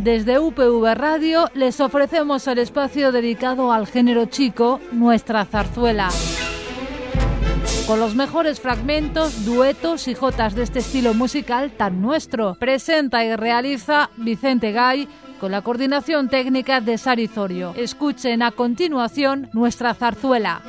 Desde UPV Radio les ofrecemos el espacio dedicado al género chico, Nuestra Zarzuela. Con los mejores fragmentos, duetos y jotas de este estilo musical tan nuestro. Presenta y realiza Vicente Gay con la coordinación técnica de Sari Zorio. Escuchen a continuación Nuestra Zarzuela.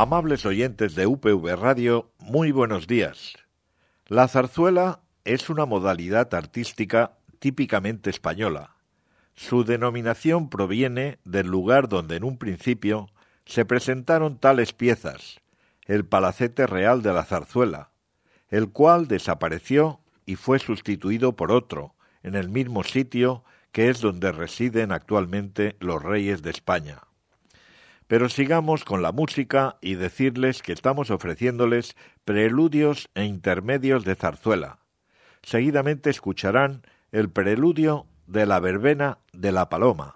Amables oyentes de UPV Radio, muy buenos días. La zarzuela es una modalidad artística típicamente española. Su denominación proviene del lugar donde en un principio se presentaron tales piezas, el Palacete Real de la Zarzuela, el cual desapareció y fue sustituido por otro, en el mismo sitio que es donde residen actualmente los reyes de España. Pero sigamos con la música y decirles que estamos ofreciéndoles preludios e intermedios de zarzuela. Seguidamente escucharán el preludio de la verbena de la Paloma.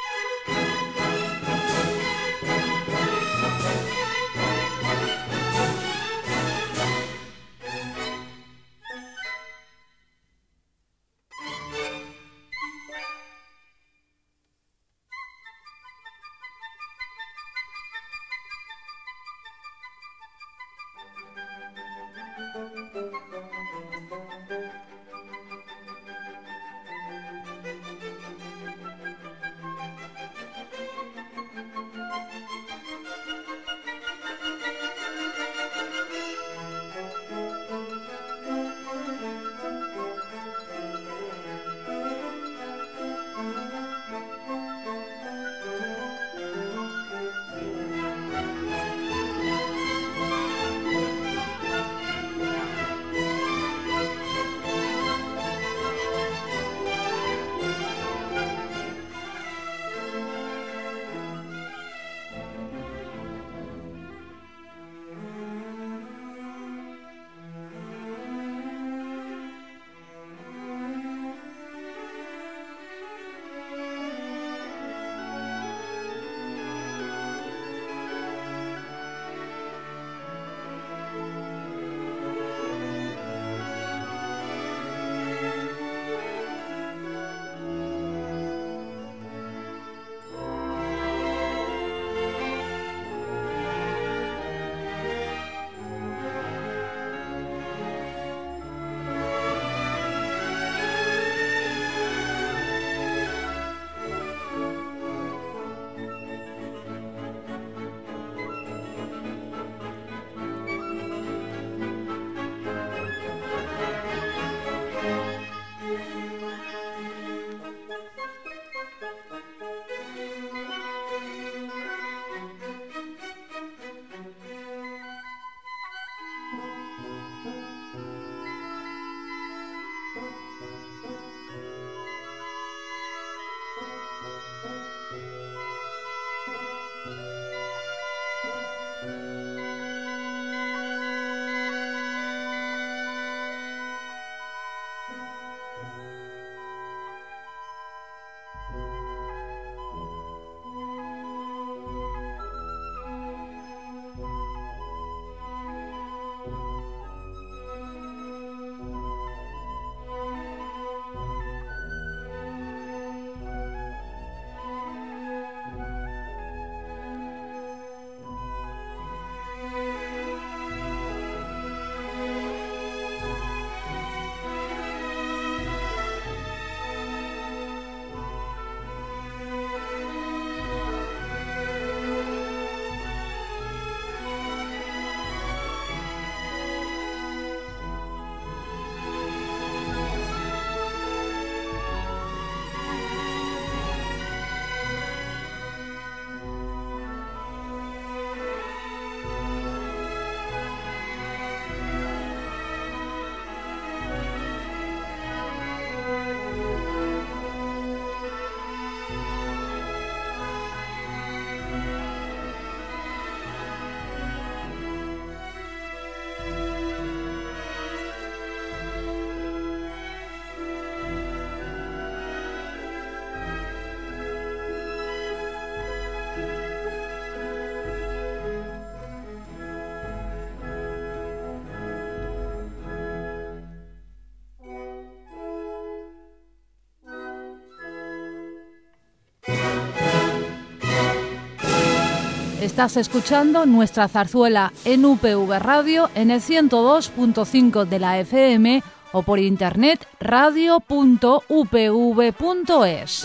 Estás escuchando Nuestra Zarzuela en UPV Radio en el 102.5 de la FM o por internet radio.upv.es.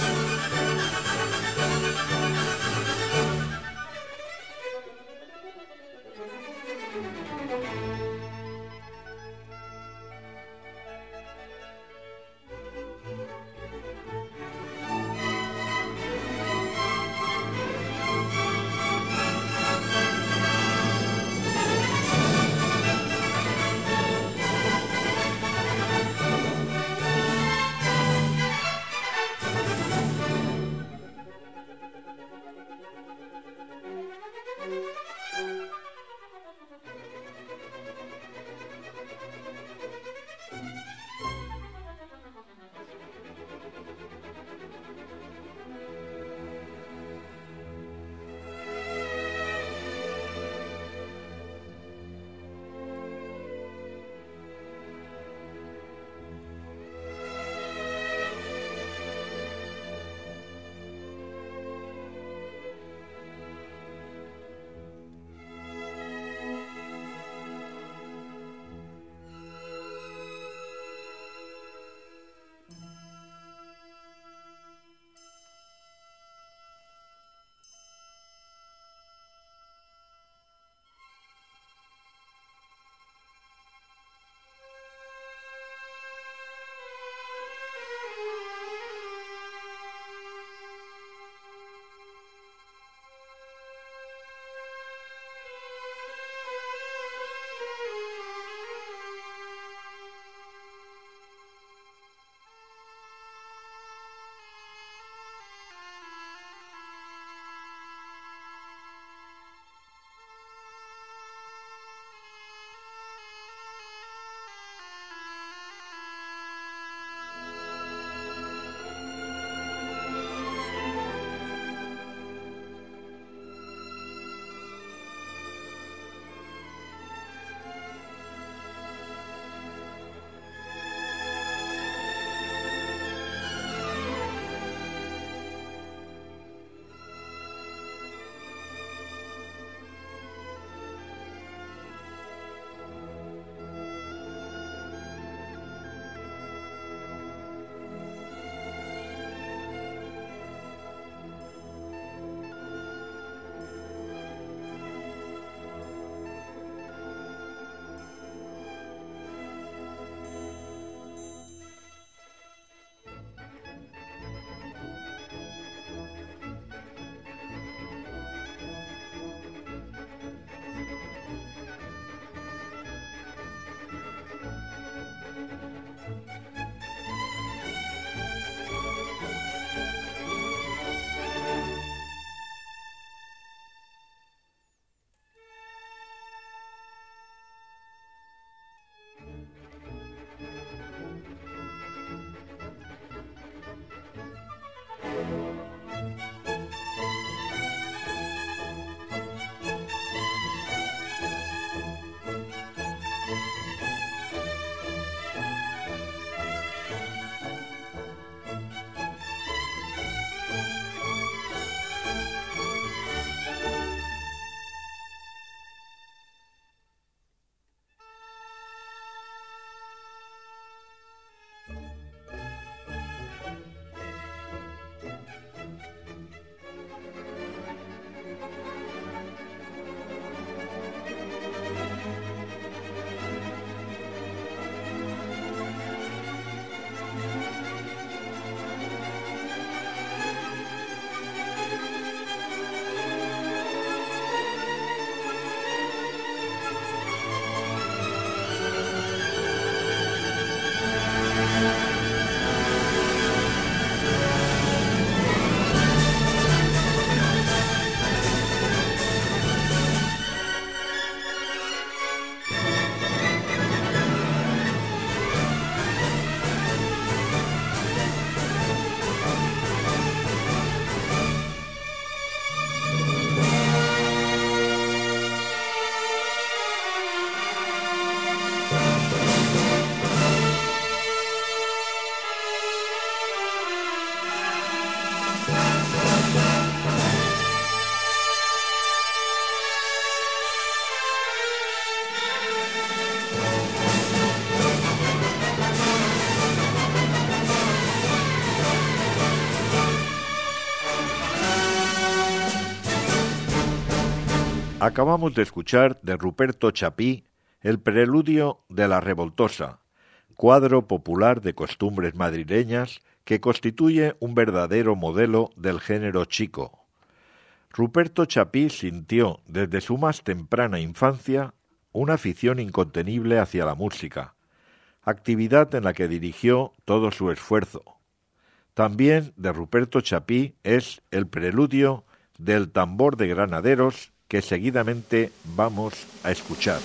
Acabamos de escuchar de Ruperto Chapí el preludio de La Revoltosa, cuadro popular de costumbres madrileñas que constituye un verdadero modelo del género chico. Ruperto Chapí sintió desde su más temprana infancia una afición incontenible hacia la música, actividad en la que dirigió todo su esfuerzo. También de Ruperto Chapí es el preludio del tambor de granaderos que seguidamente vamos a escuchar.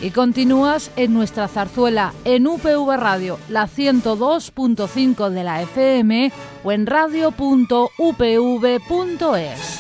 Y continúas en nuestra zarzuela en UPV Radio, la 102.5 de la FM o en radio.upv.es.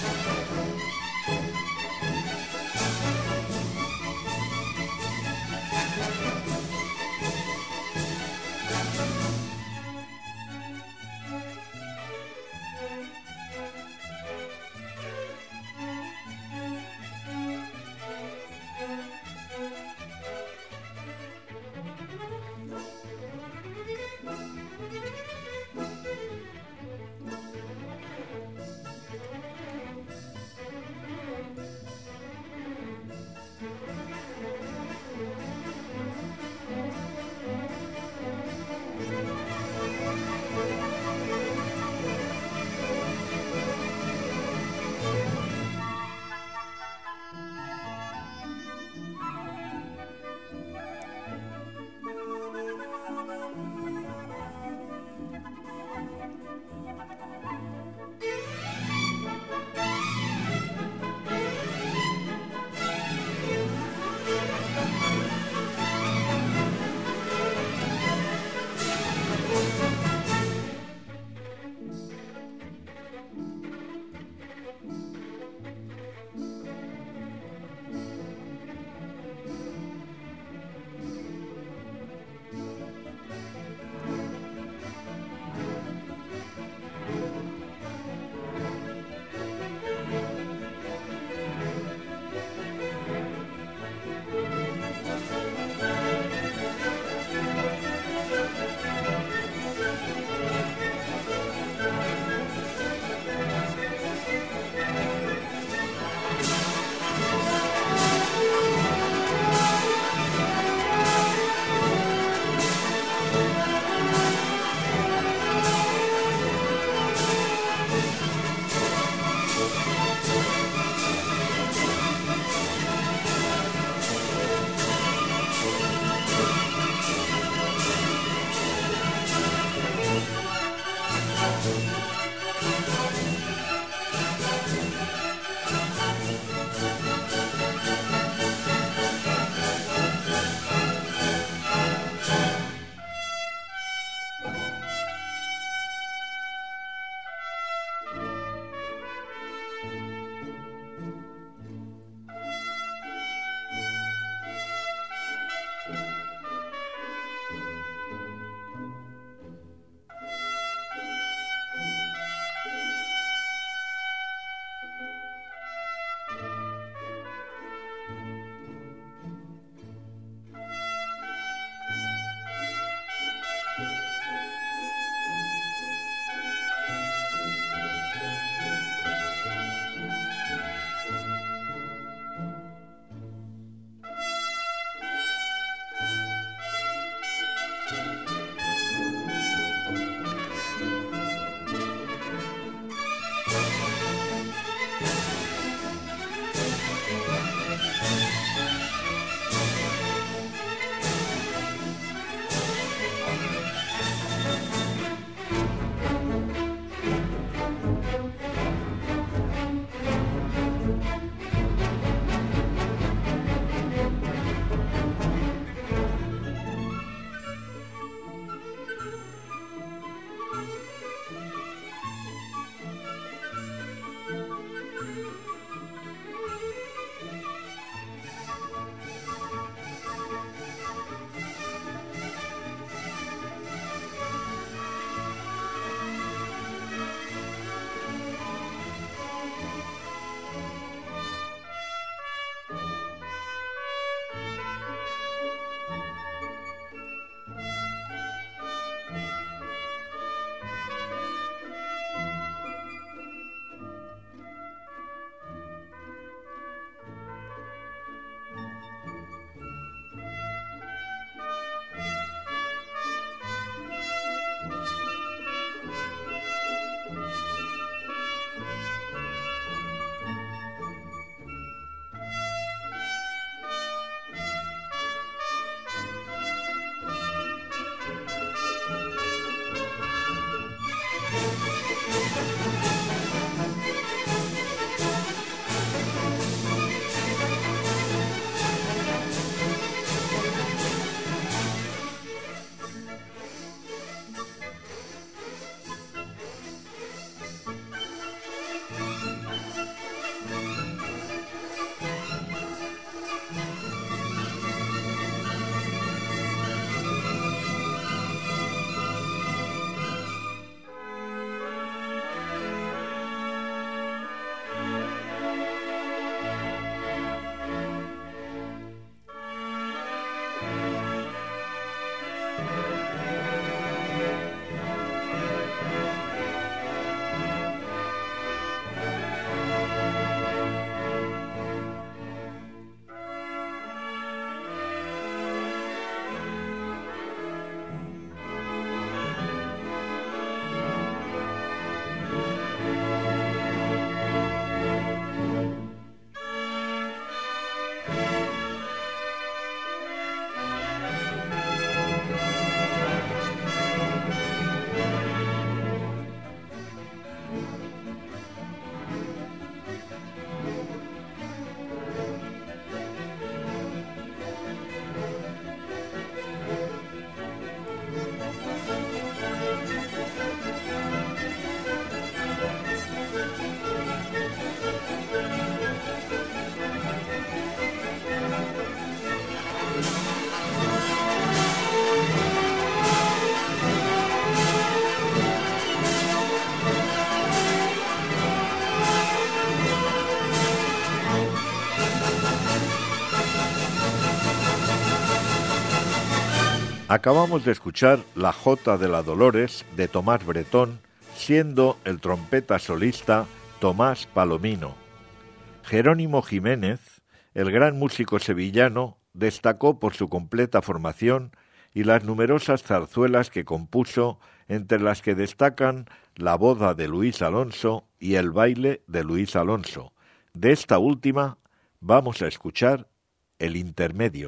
Acabamos de escuchar la Jota de la Dolores de Tomás Bretón, siendo el trompeta solista Tomás Palomino. Jerónimo Jiménez, el gran músico sevillano, destacó por su completa formación y las numerosas zarzuelas que compuso, entre las que destacan La boda de Luis Alonso y El baile de Luis Alonso. De esta última vamos a escuchar el intermedio.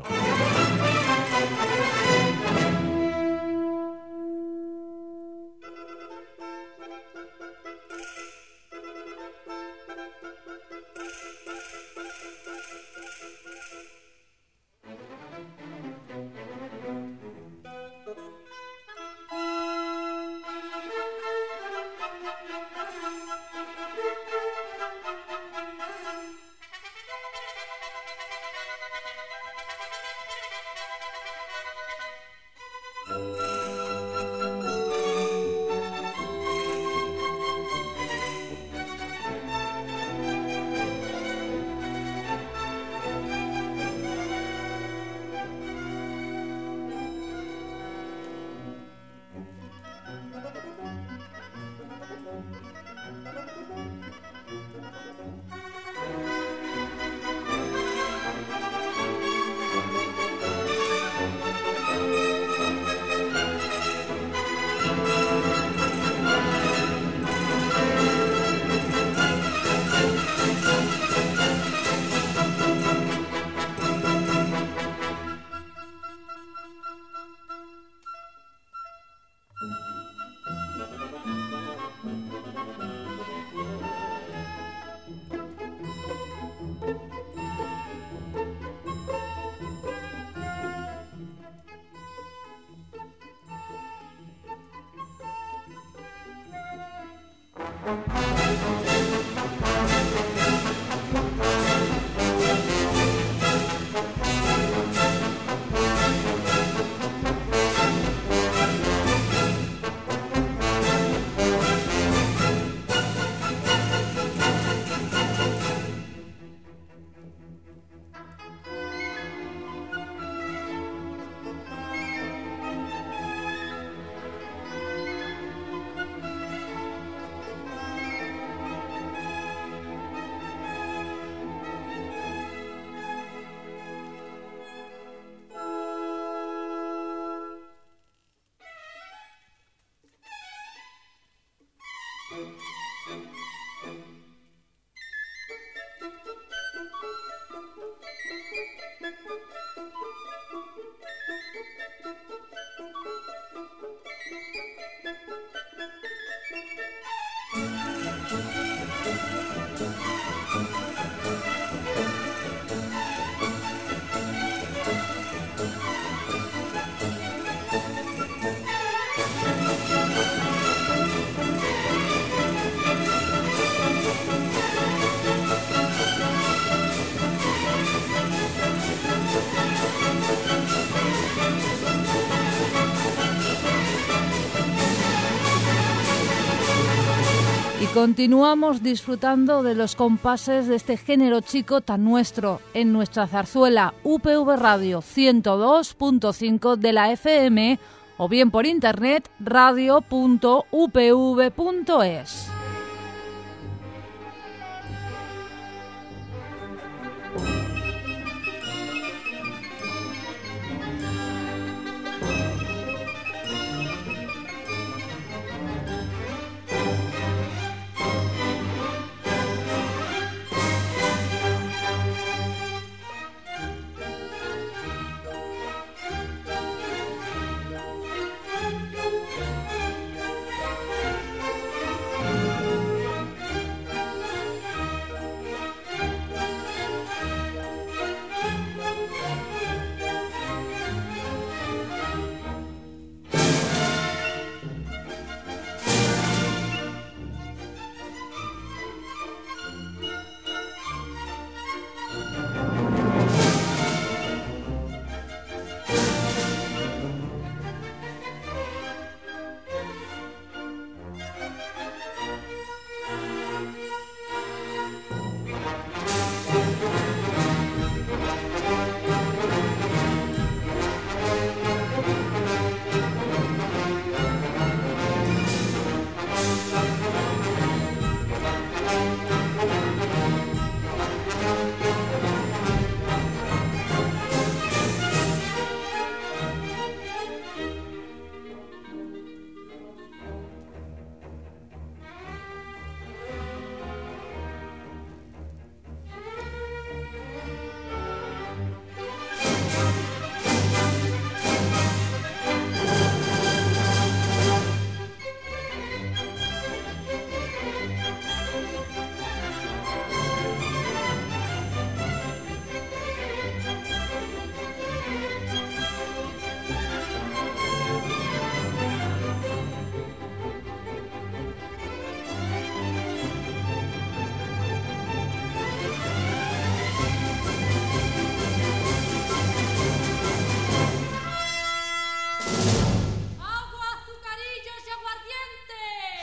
Continuamos disfrutando de los compases de este género chico tan nuestro en nuestra zarzuela UPV Radio 102.5 de la FM o bien por internet radio.upv.es.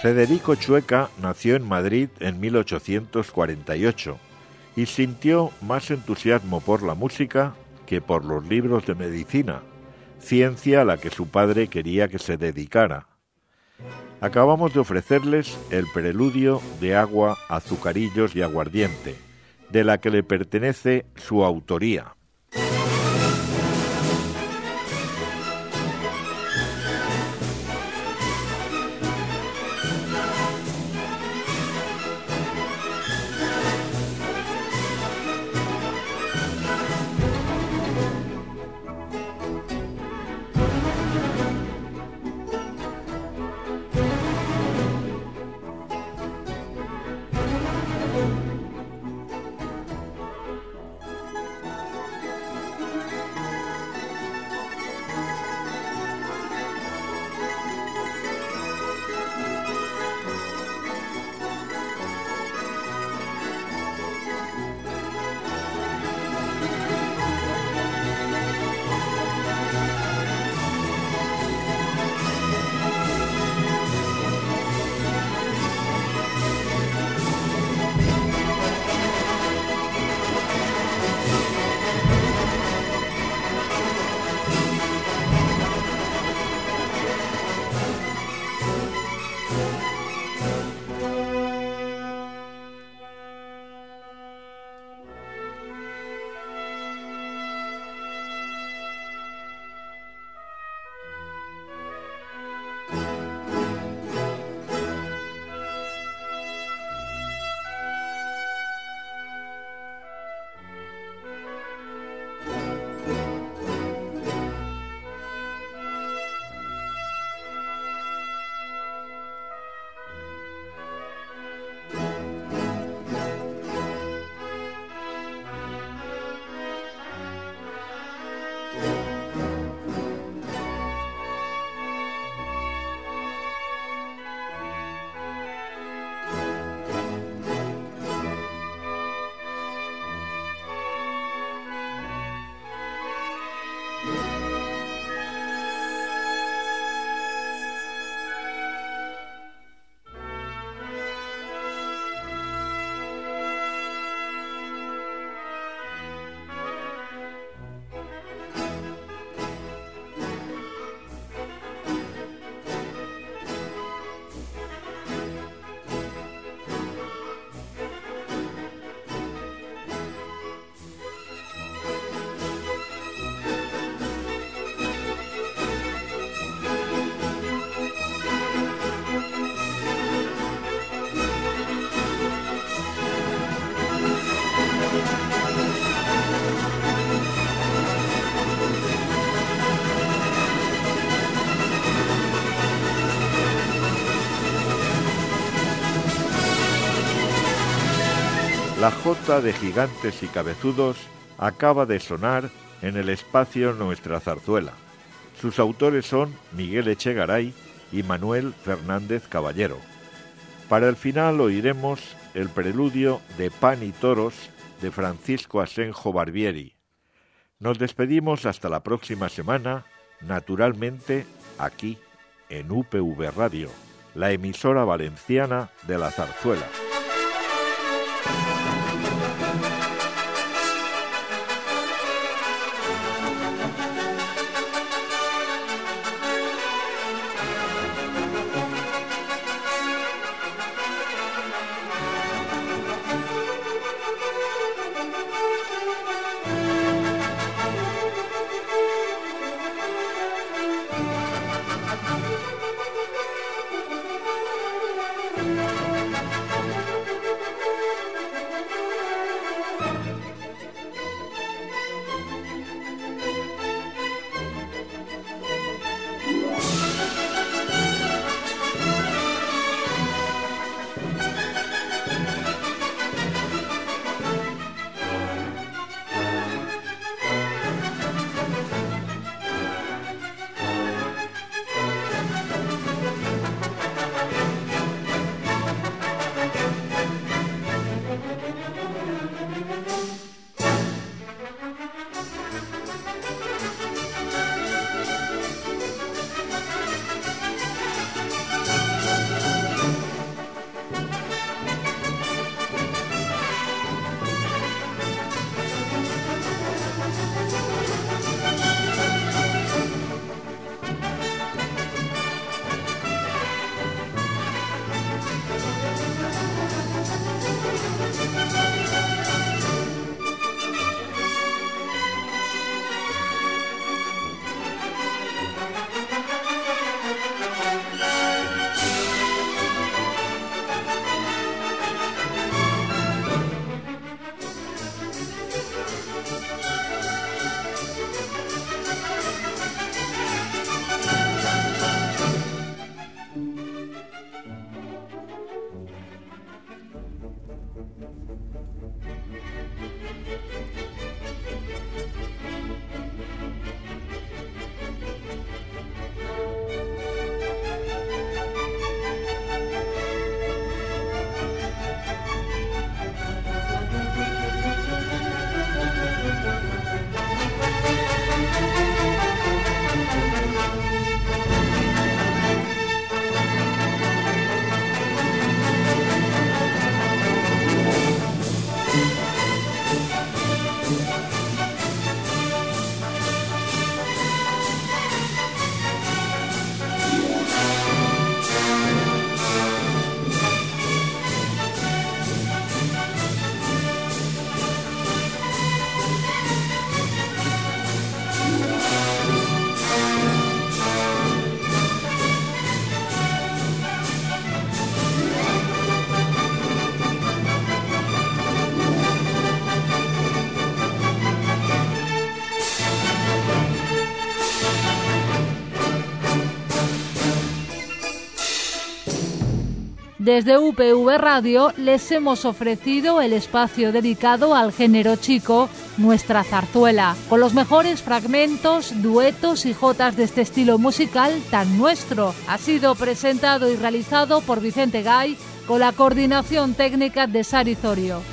Federico Chueca nació en Madrid en 1848 y sintió más entusiasmo por la música que por los libros de medicina, ciencia a la que su padre quería que se dedicara. Acabamos de ofrecerles el preludio de Agua, azucarillos y aguardiente, de la que le pertenece su autoría. La jota de Gigantes y Cabezudos acaba de sonar en el espacio Nuestra Zarzuela. Sus autores son Miguel Echegaray y Manuel Fernández Caballero. Para el final oiremos el preludio de Pan y Toros de Francisco Asenjo Barbieri. Nos despedimos hasta la próxima semana, naturalmente aquí en UPV Radio, la emisora valenciana de la zarzuela. Desde UPV Radio les hemos ofrecido el espacio dedicado al género chico, Nuestra Zarzuela, con los mejores fragmentos, duetos y jotas de este estilo musical tan nuestro. Ha sido presentado y realizado por Vicente Gay, con la coordinación técnica de Sari Zorio.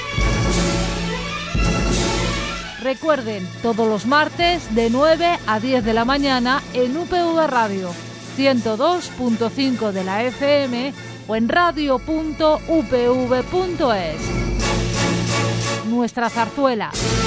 Recuerden, todos los martes de 9 a 10 de la mañana en UPV Radio, 102.5 de la FM o en radio.upv.es. Nuestra Zarzuela.